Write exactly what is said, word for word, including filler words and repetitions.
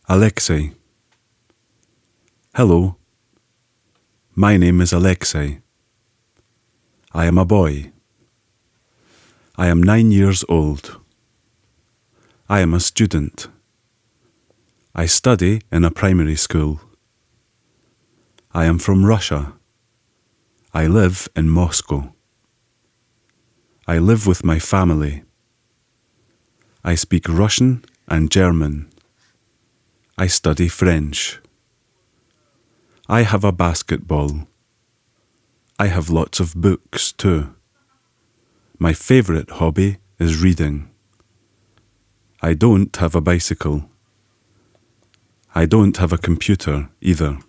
Alexei. Hello. My name is Alexei. I am a boy. I am nine years old. I am a student. I study in a primary school. I am from Russia. I live in Moscow. I live with my family. I speak Russian and German. I study French. I have a basketball. I have lots of books too. My favourite hobby is reading. I don't have a bicycle. I don't have a computer either.